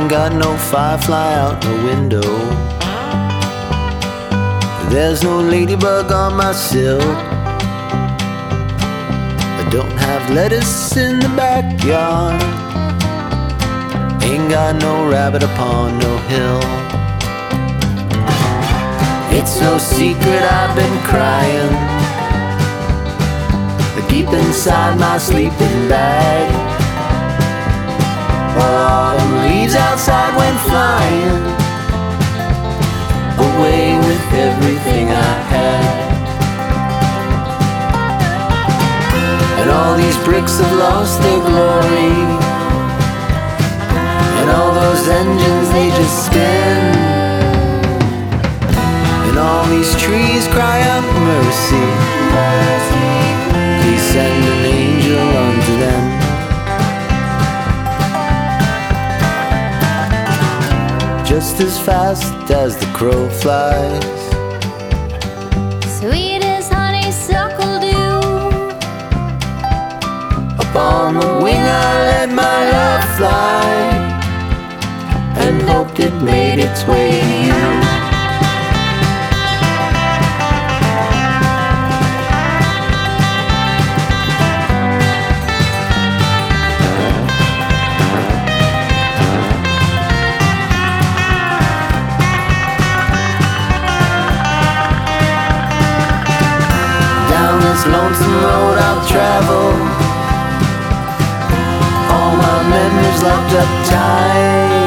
Ain't got no firefly out the window. There's no ladybug on my silk. I don't have lettuce in the backyard. Ain't got no rabbit upon no hill. It's no secret I've been crying deep inside my sleeping bag, while autumn leaves outside went flying away with everything I had. And all these bricks have lost their glory, and all those engines, they just spin, and all these trees cry out mercy. Please send an angel unto them. Just as fast as the crow flies, sweet as honeysuckle dew, upon the wing I let my love fly, and hoped it made its way to you. This lonesome road I'll travel, all my memories locked up tight.